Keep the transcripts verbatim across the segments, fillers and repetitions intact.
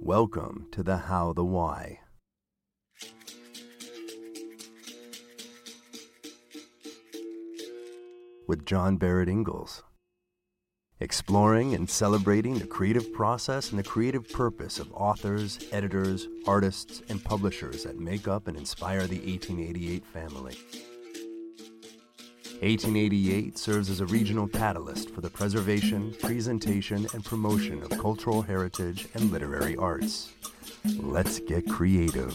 Welcome to the How, the Why. With John Barrett Ingalls. Exploring and celebrating the creative process and the creative purpose of authors, editors, artists, and publishers that make up and inspire the eighteen eighty-eight family. eighteen eighty-eight serves as a regional catalyst for the preservation, presentation, and promotion of cultural heritage and literary arts. Let's get creative.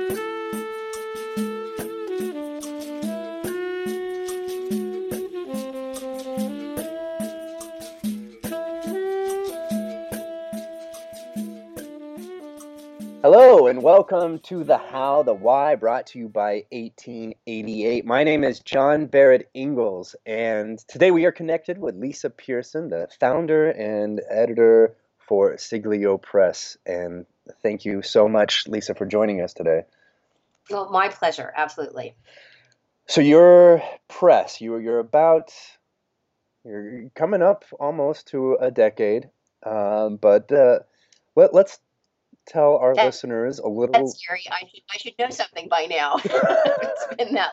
Hello and welcome to the How, the Why, brought to you by eighteen eighty-eight. My name is John Barrett Ingalls, and today we are connected with Lisa Pearson, the founder and editor for Siglio Press. And thank you so much, Lisa, for joining us today. Well, my pleasure, absolutely. So your press, you, you're about, you're coming up almost to a decade, um, but uh, let, let's tell our that, listeners a little. That's scary. I should, I should know something by now. It's been that.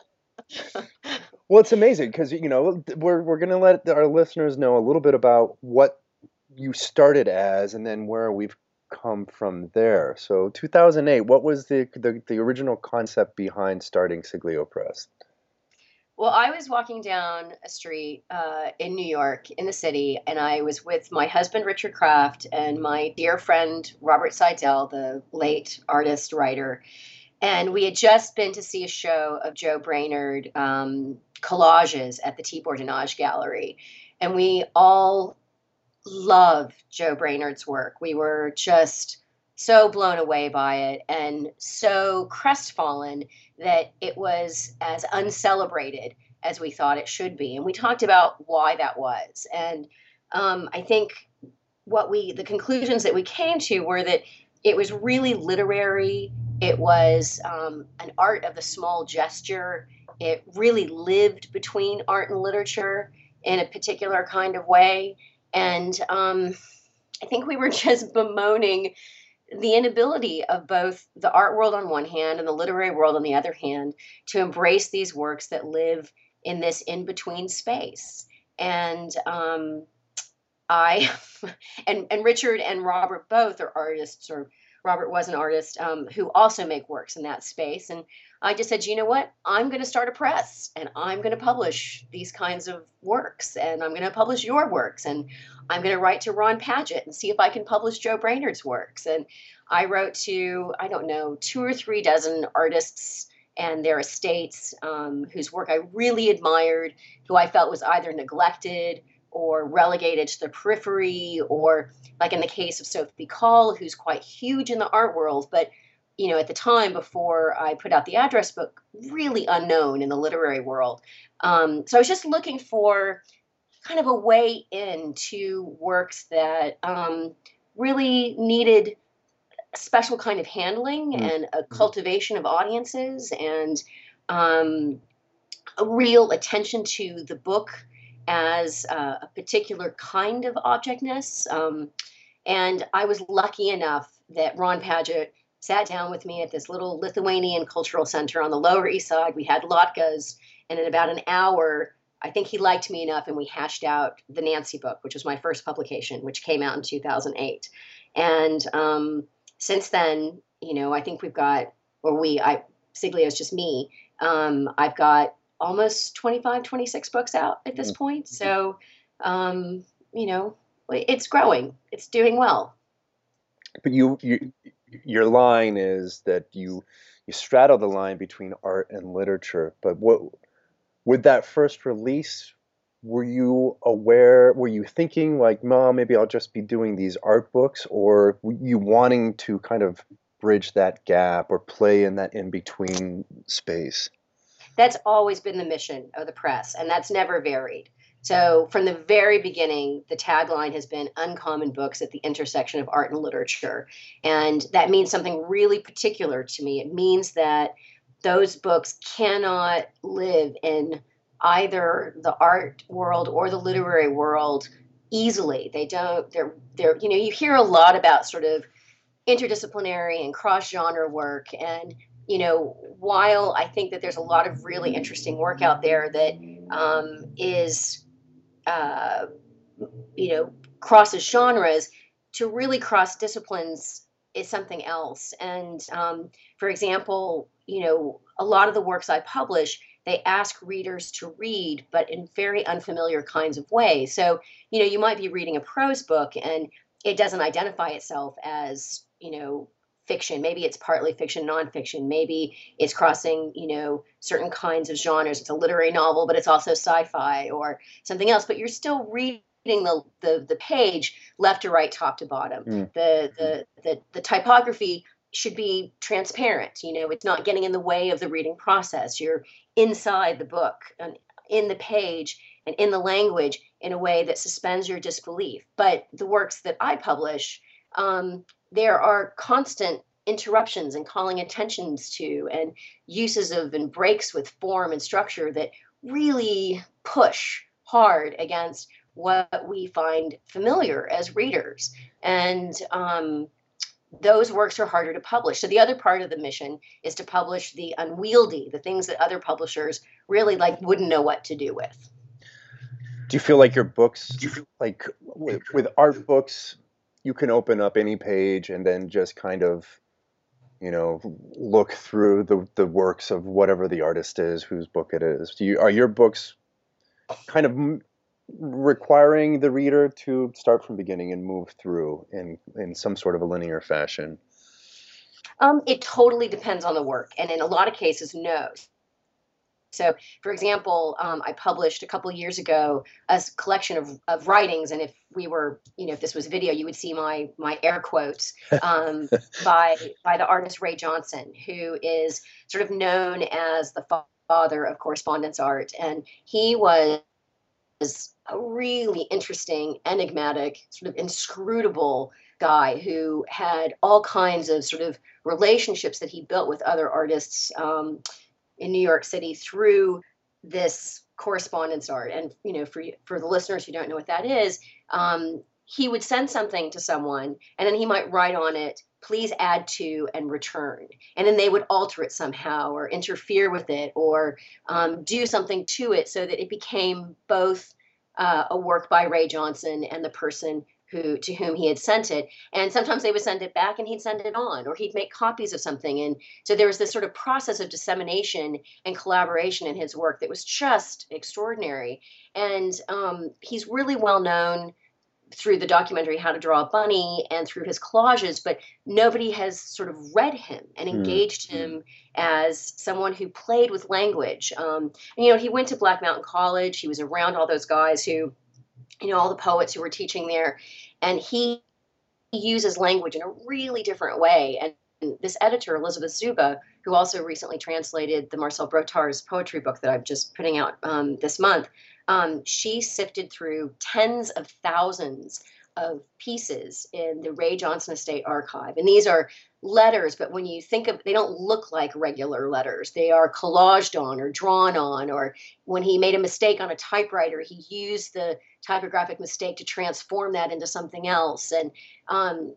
Well, it's amazing because, you know, we're we're going to let our listeners know a little bit about what you started as and then where we've come from there. So two thousand eight, what was the the, the original concept behind starting Siglio Press? Well, I was walking down a street uh, in New York, in the city, and I was with my husband, Richard Kraft, and my dear friend, Robert Seidel, the late artist, writer. And we had just been to see a show of Joe Brainerd um, collages at the T-Bourdonnage Gallery. And we all love Joe Brainerd's work. We were just so blown away by it and so crestfallen that it was as uncelebrated as we thought it should be. And we talked about why that was. And um, I think what we, the conclusions that we came to were that it was really literary. It was um, an art of the small gesture. It really lived between art and literature in a particular kind of way. And um, I think we were just bemoaning the inability of both the art world on one hand and the literary world on the other hand to embrace these works that live in this in-between space. And um, I, and, and Richard and Robert both are artists, or Robert was an artist um, who also make works in that space. And I just said, you know what, I'm going to start a press and I'm going to publish these kinds of works and I'm going to publish your works and I'm going to write to Ron Padgett and see if I can publish Joe Brainerd's works. And I wrote to, I don't know, two or three dozen artists and their estates um, whose work I really admired, who I felt was either neglected or relegated to the periphery, or like in the case of Sophie Calle, who's quite huge in the art world, but you know, at the time before I put out the address book, really unknown in the literary world. Um, so I was just looking for kind of a way into works that um, really needed a special kind of handling mm-hmm. and a cultivation of audiences and um, a real attention to the book as uh, a particular kind of objectness. Um, and I was lucky enough that Ron Padgett sat down with me at this little Lithuanian cultural center on the Lower East Side. We had latkes, and in about an hour, I think he liked me enough, and we hashed out the Nancy book, which was my first publication, which came out in two thousand eight. And um, since then, you know, I think we've got, or we, I, Siglio's just me, um, I've got almost twenty-five, twenty-six books out at this point. So, um, you know, it's growing. It's doing well. But you, you, your line is that you, you straddle the line between art and literature. But what, with that first release, were you aware, were you thinking like, Mom, maybe I'll just be doing these art books, or were you wanting to kind of bridge that gap or play in that in-between space? That's always been the mission of the press, and that's never varied. So from the very beginning, the tagline has been Uncommon Books at the Intersection of Art and Literature. And that means something really particular to me. It means that those books cannot live in either the art world or the literary world easily. They don't, they're, they're, you know, you hear a lot about sort of interdisciplinary and cross-genre work. And, you know, while I think that there's a lot of really interesting work out there that um, is, uh, you know, crosses genres, to really cross disciplines is something else. And um, for example, you know, a lot of the works I publish, they ask readers to read, but in very unfamiliar kinds of ways. So, you know, you might be reading a prose book and it doesn't identify itself as, you know, fiction. Maybe it's partly fiction, nonfiction. Maybe it's crossing, you know, certain kinds of genres. It's a literary novel, but it's also sci-fi or something else. But you're still reading the the, the page left to right, top to bottom. Mm. The, the the the typography should be transparent. You know, it's not getting in the way of the reading process. You're inside the book and in the page and in the language in a way that suspends your disbelief. But the works that I publish, um, there are constant interruptions and calling attentions to and uses of and breaks with form and structure that really push hard against what we find familiar as readers. And um, those works are harder to publish. So the other part of the mission is to publish the unwieldy, the things that other publishers really like wouldn't know what to do with. Do you feel like your books, like with, with art books, you can open up any page and then just kind of, you know, look through the, the works of whatever the artist is, whose book it is? Do you, are your books kind of requiring the reader to start from beginning and move through in, in some sort of a linear fashion? Um, it totally depends on the work. And in a lot of cases, no. So, for example, um, I published a couple of years ago a collection of, of writings, and if we were, you know, if this was video, you would see my my air quotes um, by by the artist Ray Johnson, who is sort of known as the father of correspondence art, and he was a really interesting, enigmatic, sort of inscrutable guy who had all kinds of sort of relationships that he built with other artists Um, in New York City through this correspondence art. And, you know, for for the listeners who don't know what that is, um, he would send something to someone and then he might write on it, please add to and return. And then they would alter it somehow or interfere with it or um, do something to it so that it became both uh, a work by Ray Johnson and the person who to whom he had sent it. And sometimes they would send it back and he'd send it on, or he'd make copies of something. And so there was this sort of process of dissemination and collaboration in his work that was just extraordinary. And um, he's really well known through the documentary How to Draw a Bunny and through his collages, but nobody has sort of read him and engaged mm. him as someone who played with language. Um, and, you know, he went to Black Mountain College. He was around all those guys who, you know, all the poets who were teaching there, and he, he uses language in a really different way. And, and this editor, Elizabeth Zuba, who also recently translated the Marcel Brotars poetry book that I'm just putting out um, this month, um, she sifted through tens of thousands of pieces in the Ray Johnson Estate Archive. And these are letters, but when you think of, they don't look like regular letters. They are collaged on or drawn on, or when he made a mistake on a typewriter, he used the typographic mistake to transform that into something else. And um,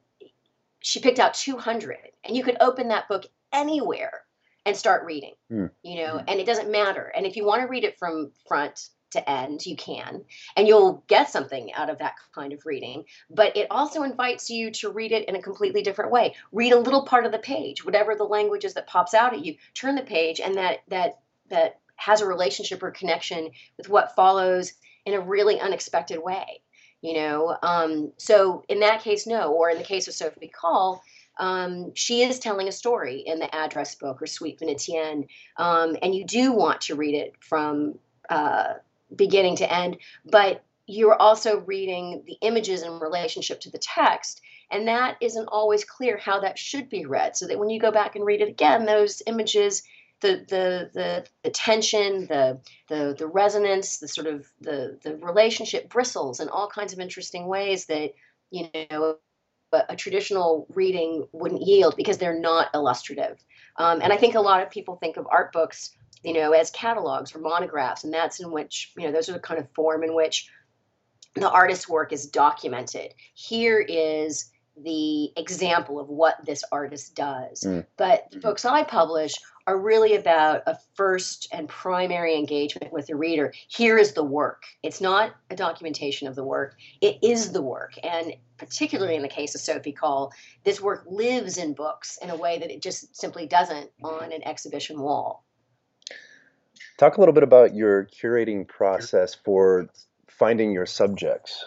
she picked out two hundred, and you could open that book anywhere and start reading, mm. you know, mm. and it doesn't matter. And if you want to read it from front to end, you can, and you'll get something out of that kind of reading. But it also invites you to read it in a completely different way. Read a little part of the page, whatever the language is that pops out at you. Turn the page, and that that that has a relationship or connection with what follows in a really unexpected way. You know, um, so in that case, no. Or in the case of Sophie Calle, um, she is telling a story in the address book or Suite Venetienne, um, and you do want to read it from uh, beginning to end, but you're also reading the images in relationship to the text, and that isn't always clear how that should be read, so that when you go back and read it again, those images, the the the, the tension, the, the the resonance, the sort of the the relationship bristles in all kinds of interesting ways that, you know, a, a traditional reading wouldn't yield because they're not illustrative. Um, and I think a lot of people think of art books, you know, as catalogs or monographs, and that's in which, you know, those are the kind of form in which the artist's work is documented. Here is the example of what this artist does. Mm. But the books I publish are really about a first and primary engagement with the reader. Here is the work. It's not a documentation of the work. It is the work. And particularly in the case of Sophie Kuhl, this work lives in books in a way that it just simply doesn't on an exhibition wall. Talk a little bit about your curating process for finding your subjects.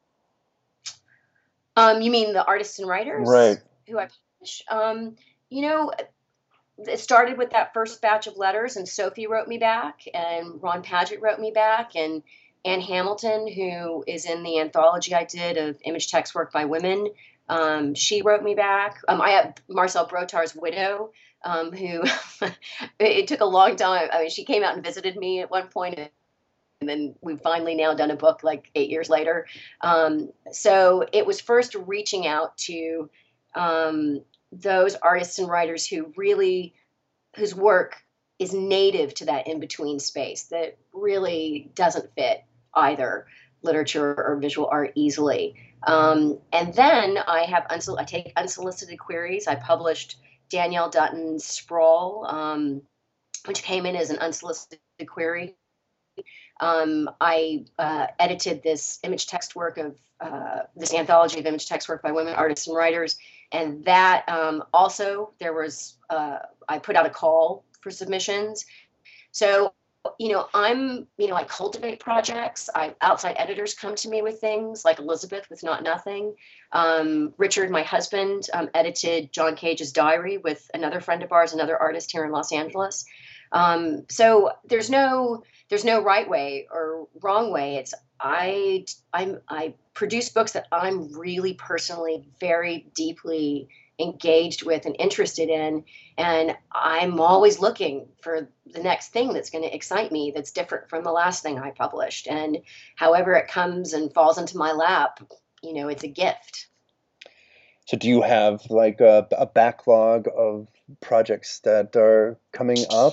Um, you mean the artists and writers? Right. Who I publish? Um, you know, it started with that first batch of letters, and Sophie wrote me back, and Ron Padgett wrote me back, and Ann Hamilton, who is in the anthology I did of image text work by women, um, she wrote me back. Um, I have Marcel Brotar's widow, um, who it took a long time. I mean, she came out and visited me at one point, and then we've finally now done a book like eight years later. Um, so it was first reaching out to um, those artists and writers who really, whose work is native to that in-between space that really doesn't fit either literature or visual art easily. Um, and then I have, unsol- I take unsolicited queries. I published Danielle Dutton's Sprawl, um, which came in as an unsolicited query. Um, I uh, edited this image text work of uh, this anthology of image text work by women artists and writers, and that um, also there was uh, I put out a call for submissions. So you know I'm you know I cultivate projects. I outside editors come to me with things like Elizabeth with Not Nothing. Um, Richard, my husband, um, edited John Cage's diary with another friend of ours, another artist here in Los Angeles. Um, so there's no there's no right way or wrong way. It's I I'm I produce books that I'm really personally very deeply engaged with and interested in, and I'm always looking for the next thing that's going to excite me, that's different from the last thing I published. And however it comes and falls into my lap, you know, it's a gift. So do you have like a, a backlog of projects that are coming up?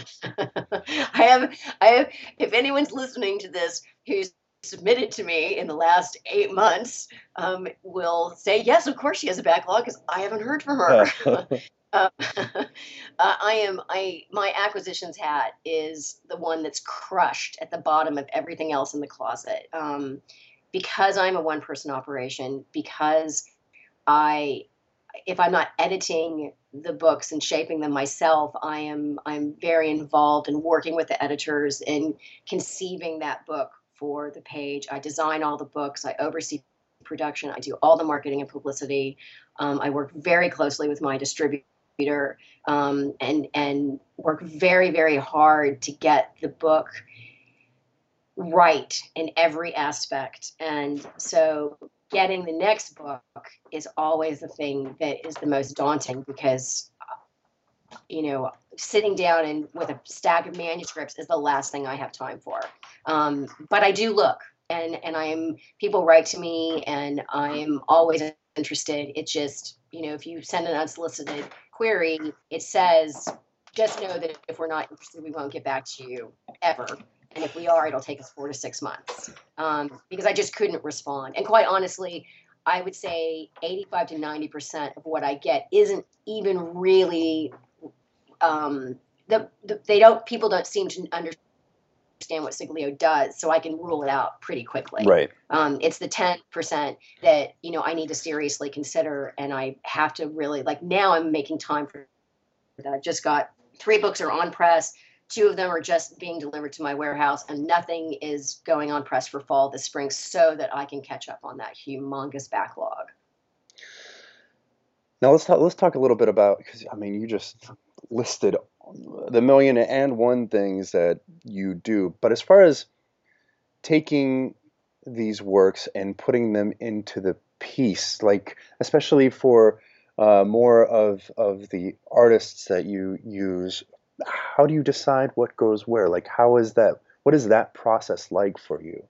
I have, I have, if anyone's listening to this who's submitted to me in the last eight months, um, will say, yes, of course she has a backlog because I haven't heard from her. uh, uh, I am, I, my acquisitions hat is the one that's crushed at the bottom of everything else in the closet. Um, because I'm a one person operation, because I, if I'm not editing the books and shaping them myself, I am I'm very involved in working with the editors and conceiving that book for the page. I design all the books. I oversee production. I do all the marketing and publicity. Um, I work very closely with my distributor um, and and work very very hard to get the book right in every aspect. And so getting the next book is always the thing that is the most daunting because, you know, sitting down and with a stack of manuscripts is the last thing I have time for. Um, but I do look, and and I'm people write to me, and I'm always interested. It's just, you know, if you send an unsolicited query, it says, just know that if we're not interested, we won't get back to you ever. And if we are, it'll take us four to six months um, because I just couldn't respond. And quite honestly, I would say eighty-five to ninety percent of what I get isn't even really, um, the, the they don't, people don't seem to understand what Siglio does, so I can rule it out pretty quickly. Right. Um, it's the ten percent that, you know, I need to seriously consider, and I have to really, like now I'm making time for that. I've just got three books are on press. Two of them are just being delivered to my warehouse, and nothing is going on press for fall this spring so that I can catch up on that humongous backlog. Now let's talk, let's talk a little bit about, because I mean, you just listed the million and one things that you do, but as far as taking these works and putting them into the piece, like especially for uh, more of, of the artists that you use, how do you decide what goes where? Like, how is that, what is that process like for you?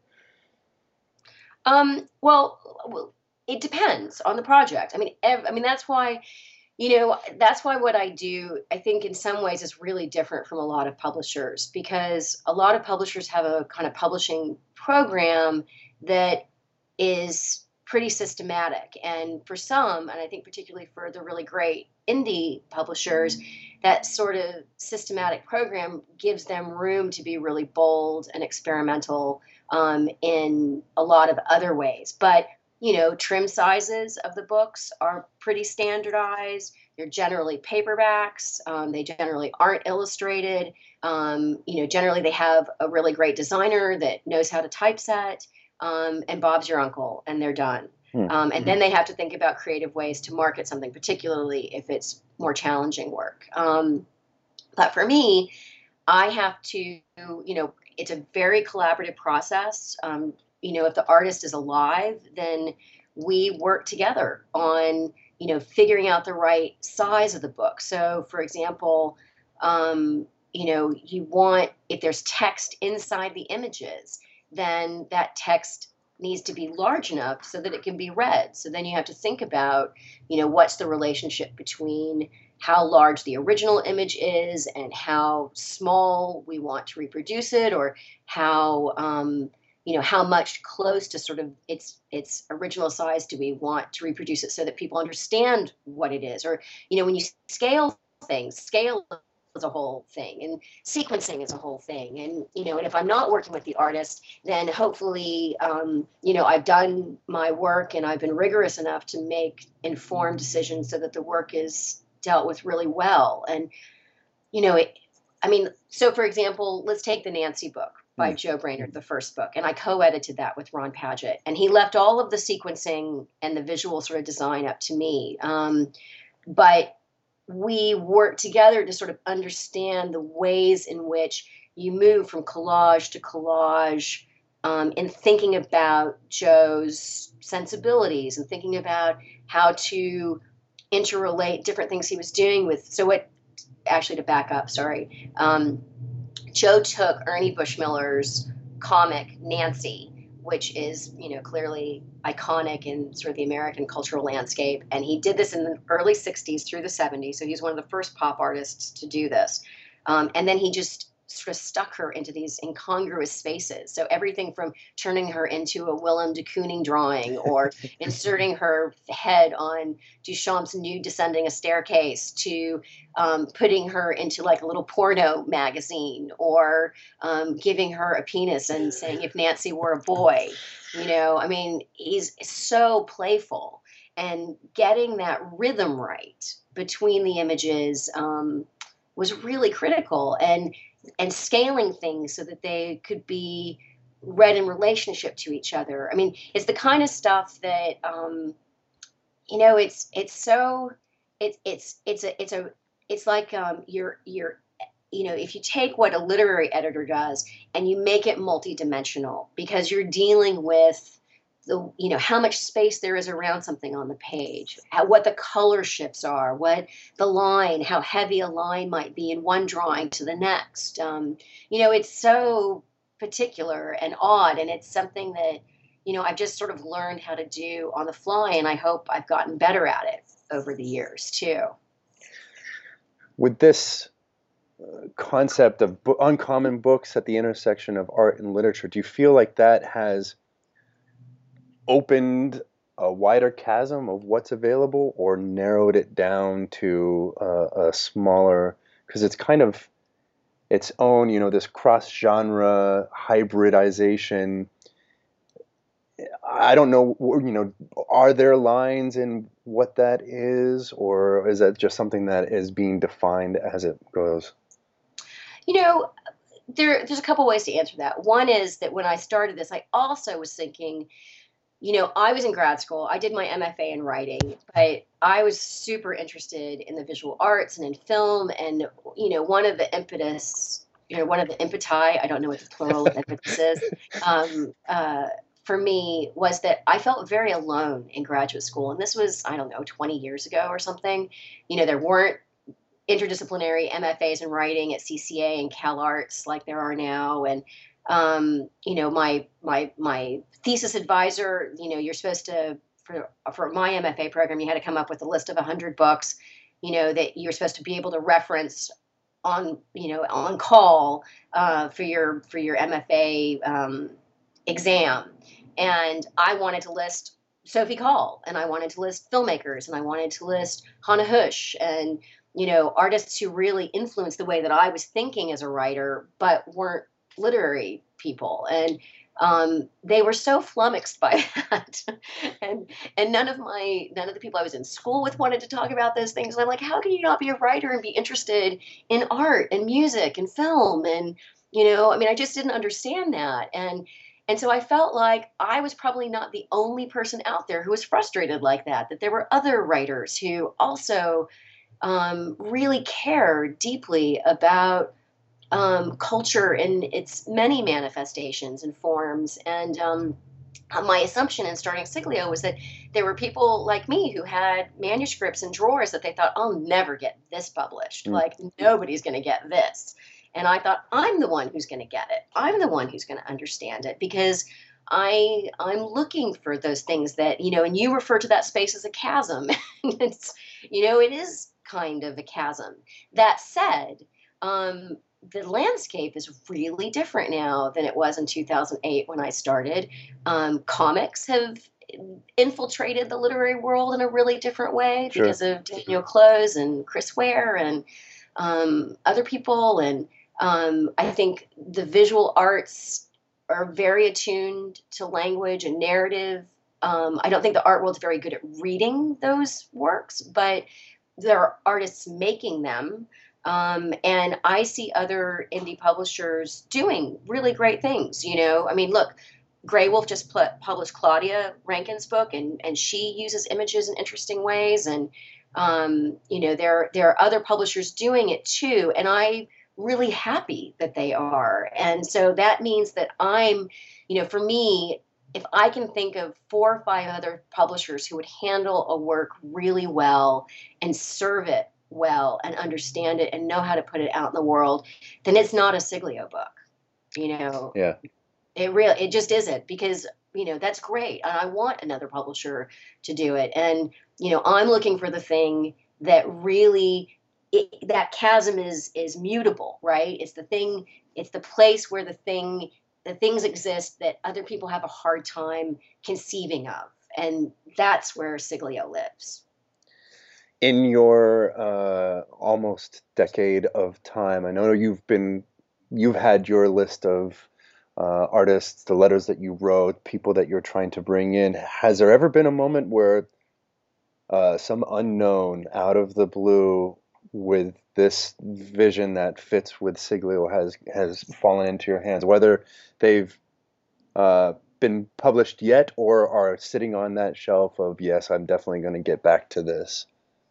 Um, well, it depends on the project. I mean, ev- I mean, that's why, you know, that's why what I do, I think in some ways is really different from a lot of publishers, because a lot of publishers have a kind of publishing program that is pretty systematic. And for some, and I think particularly for the really great indie publishers, that sort of systematic program gives them room to be really bold and experimental um, in a lot of other ways. But, you know, trim sizes of the books are pretty standardized. They're generally paperbacks. Um, they generally aren't illustrated. Um, you know, generally they have a really great designer that knows how to typeset. Um, and Bob's your uncle, and they're done. Hmm. Um, and then they have to think about creative ways to market something, particularly if it's more challenging work. Um, but for me, I have to, you know, it's a very collaborative process. Um, you know, if the artist is alive, then we work together on, you know, figuring out the right size of the book. So, for example, um, you know, you want, if there's text inside the images, then that text needs to be large enough so that it can be read. So then you have to think about, you know, what's the relationship between how large the original image is and how small we want to reproduce it, or how, um, you know, how much close to sort of its its original size do we want to reproduce it so that people understand what it is. Or, you know, when you scale things, scale is a whole thing, and sequencing is a whole thing. And, you know, and if I'm not working with the artist, then hopefully, um, you know, I've done my work and I've been rigorous enough to make informed decisions so that the work is dealt with really well. And, you know, it, I mean, so for example, let's take the Nancy book by Joe Brainerd, the first book. And I co-edited that with Ron Padgett. And he left all of the sequencing and the visual sort of design up to me. Um, but we worked together to sort of understand the ways in which you move from collage to collage, um, and thinking about Joe's sensibilities and thinking about how to interrelate different things he was doing with. So what, actually to back up, sorry. Um, Joe took Ernie Bushmiller's comic Nancy, which is, you know, clearly iconic in sort of the American cultural landscape. And he did this in the early sixties through the seventies. So he's one of the first pop artists to do this. Um, and then he just sort of stuck her into these incongruous spaces. So everything from turning her into a Willem de Kooning drawing, or inserting her head on Duchamp's nude descending a staircase, to um, putting her into like a little porno magazine, or um, giving her a penis and saying, if Nancy were a boy, you know, I mean, he's so playful, and getting that rhythm right between the images um, was really critical. And and scaling things so that they could be read in relationship to each other. I mean, it's the kind of stuff that, um, you know, it's, it's so, it's, it's, it's a, it's a, it's like, um, you're, you're, you know, if you take what a literary editor does and you make it multidimensional, because you're dealing with the, you know, how much space there is around something on the page, how, what the color shifts are, what the line, how heavy a line might be in one drawing to the next. Um, you know, it's so particular and odd, and it's something that, you know, I've just sort of learned how to do on the fly, and I hope I've gotten better at it over the years too. With this uh, concept of bo- uncommon books at the intersection of art and literature, do you feel like that has opened a wider chasm of what's available, or narrowed it down to uh, a smaller, because it's kind of its own, you know, this cross-genre hybridization? I don't know, you know, are there lines in what that is, or is that just something that is being defined as it goes? You know, there, there's a couple ways to answer that. One is that when I started this, I also was thinking, you know, I was in grad school. I did my M F A in writing, but I was super interested in the visual arts and in film. And, you know, one of the impetus, you know, one of the impeti, I don't know what the plural of impetus is, um, uh, for me was that I felt very alone in graduate school. And this was, I don't know, twenty years ago or something. You know, there weren't interdisciplinary M F As in writing at C C A and CalArts like there are now. And um, you know, my my my thesis advisor, you know, you're supposed to, for for my M F A program, you had to come up with a list of one hundred books, you know, that you're supposed to be able to reference on, you know, on call uh, for your for your M F A um, exam. And I wanted to list Sophie Calle, and I wanted to list filmmakers, and I wanted to list Hannah Husch, and you know, artists who really influenced the way that I was thinking as a writer, but weren't literary people. And um, they were so flummoxed by that, and and none of my none of the people I was in school with wanted to talk about those things. And I'm like, how can you not be a writer and be interested in art and music and film? And you know, I mean, I just didn't understand that. And and so I felt like I was probably not the only person out there who was frustrated like that, that there were other writers who also um, really care deeply about um, culture in its many manifestations and forms. And um, my assumption in starting Siglio was that there were people like me who had manuscripts in drawers that they thought, I'll never get this published. Mm. Like, nobody's going to get this. And I thought, I'm the one who's going to get it. I'm the one who's going to understand it, because I I'm looking for those things that, you know, and you refer to that space as a chasm. It's, you know, it is kind of a chasm. That said, um, the landscape is really different now than it was in two thousand eight when I started. Um, comics have infiltrated the literary world in a really different way Sure. because of Daniel Close and Chris Ware and um, other people. And um, I think the visual arts are very attuned to language and narrative. Um, I don't think the art world's very good at reading those works, but there are artists making them. Um, and I see other indie publishers doing really great things. You know, I mean, look, Grey Wolf just put, published Claudia Rankin's book, and, and she uses images in interesting ways. And, um, you know, there, there are other publishers doing it too. And I'm really happy that they are. And so that means that I'm, you know, for me, if I can think of four or five other publishers who would handle a work really well and serve it well and understand it and know how to put it out in the world, then it's not a Siglio book. You know, Yeah. it really, it just isn't, because, you know, that's great. And I want another publisher to do it. And, you know, I'm looking for the thing that really, it, that chasm is, is mutable, right? It's the thing, it's the place where the thing, the things exist that other people have a hard time conceiving of. And that's where Siglio lives. In your uh, almost decade of time, I know you've been, you've had your list of uh, artists, the letters that you wrote, people that you're trying to bring in. Has there ever been a moment where uh, some unknown out of the blue with this vision that fits with Siglio has has fallen into your hands, whether they've uh, been published yet or are sitting on that shelf of, yes, I'm definitely going to get back to this?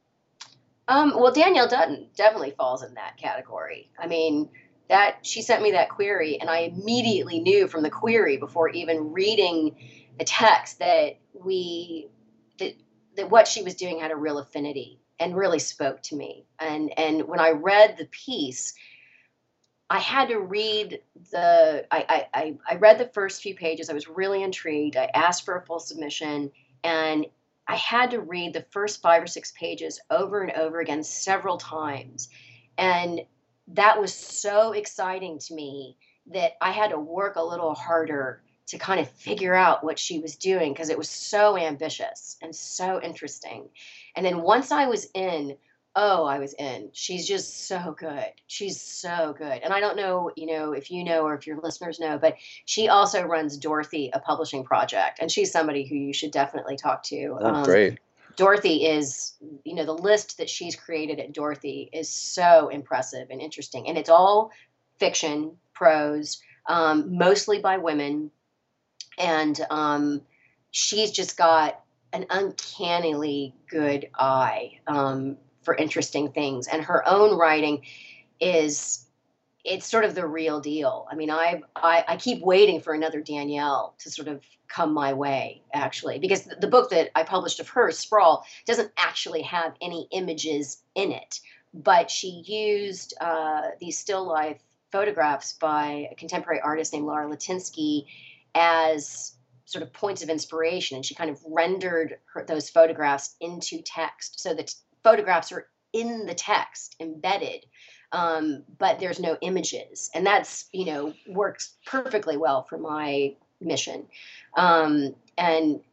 Um, well, Danielle Dutton definitely falls in that category. I mean, that she sent me that query, and I immediately knew from the query, before even reading the text, that we that, that what she was doing had a real affinity and really spoke to me. And and when I read the piece, I had to read the I, I, I read the first few pages. I was really intrigued. I asked for a full submission, and I had to read the first five or six pages over and over again several times. And that was so exciting to me that I had to work a little harder to kind of figure out what she was doing, because it was so ambitious and so interesting. And then once I was in, oh, I was in. She's just so good. She's so good. And I don't know, you know, if you know or if your listeners know, but she also runs Dorothy, a publishing project. And she's somebody who you should definitely talk to. Oh, Um, great. Dorothy is, you know, the list that she's created at Dorothy is so impressive and interesting. And it's all fiction, prose, um, mostly by women. And um, she's just got an uncannily good eye um, for interesting things. And her own writing is, it's sort of the real deal. I mean, I, I, I keep waiting for another Danielle to sort of come my way, actually, because the, the book that I published of hers, Sprawl, doesn't actually have any images in it, but she used uh, these still life photographs by a contemporary artist named Laura Latinsky as sort of points of inspiration. And she kind of rendered her, those photographs into text. So the t- photographs are in the text, embedded, um, but there's no images. And that's, you know, works perfectly well for my mission. Um, and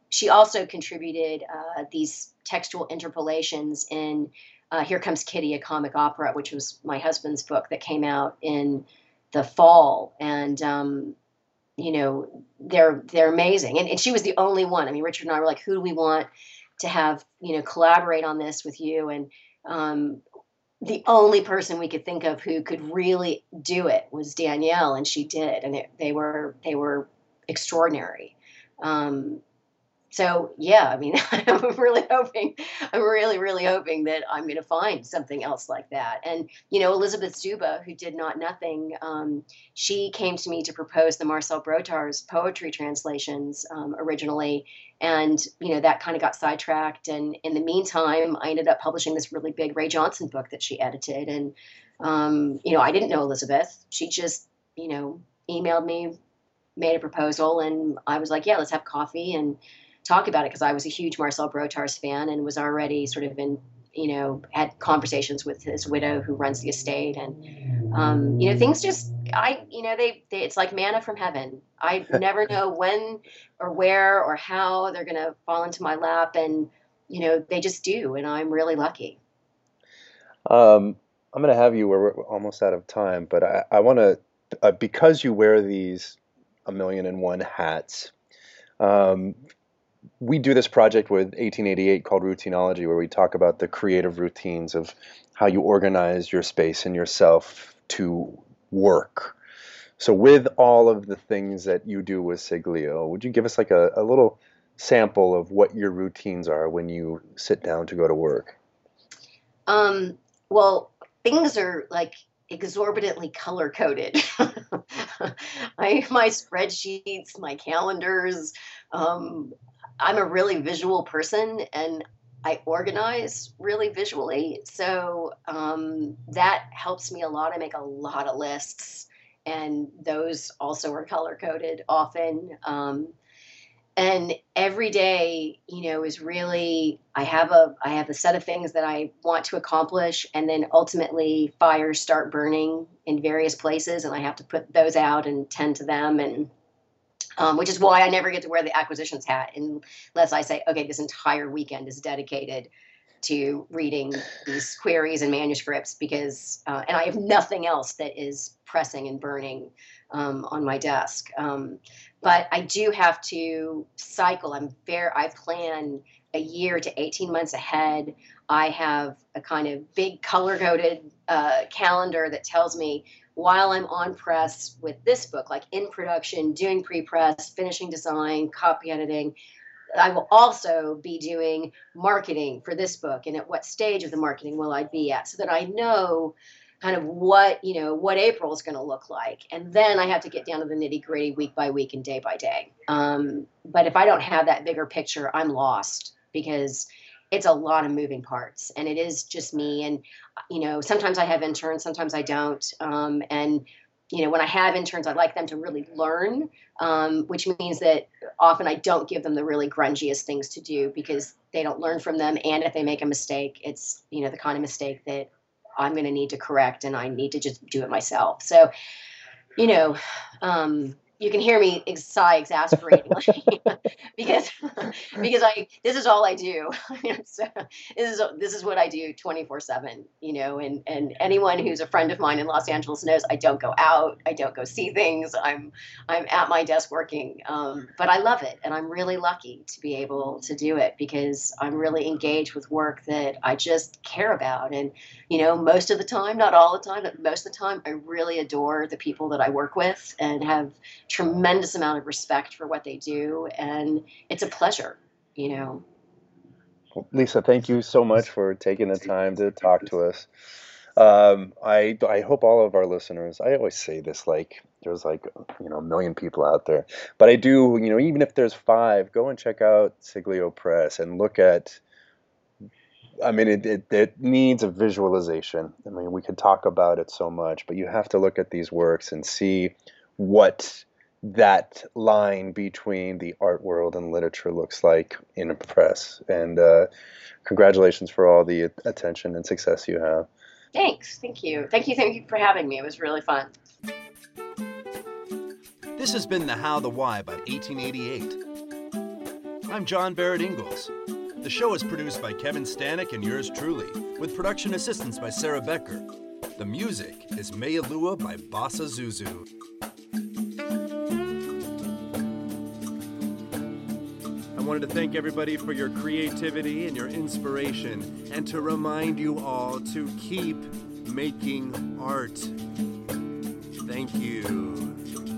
she also contributed uh, these textual interpolations in uh, Here Comes Kitty, a comic opera, which was my husband's book that came out in the fall. And, um, you know, they're they're amazing. And, and she was the only one. I mean, Richard and I were like, who do we want to have, you know, collaborate on this with you? And um, the only person we could think of who could really do it was Danielle, and she did. And it, they were they were extraordinary. Um, So yeah, I mean, I'm really hoping, I'm really, really hoping that I'm going to find something else like that. And, you know, Elizabeth Zuba, who did Not Nothing, um, she came to me to propose the Marcel Brotar's poetry translations um, originally. And, you know, that kind of got sidetracked. And in the meantime, I ended up publishing this really big Ray Johnson book that she edited. And, um, you know, I didn't know Elizabeth. She just, you know, emailed me, made a proposal, and I was like, yeah, let's have coffee and talk about it, because I was a huge Marcel Brotar's fan and was already sort of in, you know, had conversations with his widow who runs the estate. And, um, you know, things just, I, you know, they, they, it's like manna from heaven. I never know when or where or how they're going to fall into my lap. And, you know, they just do. And I'm really lucky. Um, I'm going to have you, we're almost out of time, but I, I want to, uh, because you wear these a million and one hats, um, we do this project with eighteen eighty-eight called Routineology, where we talk about the creative routines of how you organize your space and yourself to work. So with all of the things that you do with Siglio, would you give us like a, a little sample of what your routines are when you sit down to go to work? Um, well, things are like exorbitantly color coded. I, my spreadsheets, my calendars, um, I'm a really visual person, and I organize really visually. So um, that helps me a lot. I make a lot of lists, and those also are color coded often. Um, and every day, you know, is really, I have a, I have a set of things that I want to accomplish, and then ultimately fires start burning in various places, and I have to put those out and tend to them. And Um, which is why I never get to wear the acquisitions hat unless I say, okay, this entire weekend is dedicated to reading these queries and manuscripts, because, uh, and I have nothing else that is pressing and burning um, on my desk. Um, but I do have to cycle. I'm very, I plan a year to eighteen months ahead. I have a kind of big color-coded uh, calendar that tells me, while I'm on press with this book, like in production, doing pre-press, finishing design, copy editing, I will also be doing marketing for this book, and at what stage of the marketing will I be at, so that I know kind of what, you know, what April is going to look like. And then I have to get down to the nitty gritty week by week and day by day. Um, but if I don't have that bigger picture, I'm lost, because it's a lot of moving parts, and it is just me. And, you know, sometimes I have interns, sometimes I don't. Um, and, you know, when I have interns, I like them to really learn, um, which means that often I don't give them the really grungiest things to do, because they don't learn from them. And if they make a mistake, it's, you know, the kind of mistake that I'm going to need to correct, and I need to just do it myself. So, you know, um, you can hear me sigh exasperatingly because because I this is all I do. So this is this is what I do twenty-four seven, you know, and and anyone who's a friend of mine in Los Angeles knows I don't go out, I don't go see things. I'm I'm at my desk working, um, but I love it, and I'm really lucky to be able to do it, because I'm really engaged with work that I just care about. And you know, most of the time, not all the time, but most of the time, I really adore the people that I work with and have tremendous amount of respect for what they do, and it's a pleasure, you know. Well, Lisa, thank you so much for taking the time to talk to us. Um, I I hope all of our listeners, I always say this, like there's like, you know, a million people out there, but I do, you know, even if there's five, go and check out Siglio Press and look at, I mean, it, it, it needs a visualization. I mean, we could talk about it so much, but you have to look at these works and see what that line between the art world and literature looks like in a press. And uh, congratulations for all the attention and success you have. Thanks. Thank you. Thank you. Thank you for having me. It was really fun. This has been The How, the Why by eighteen eighty-eight. I'm John Barrett Ingalls. The show is produced by Kevin Stanek and yours truly, with production assistance by Sarah Becker. The music is Meilua by Bossa Zuzu. I wanted to thank everybody for your creativity and your inspiration, and to remind you all to keep making art. Thank you.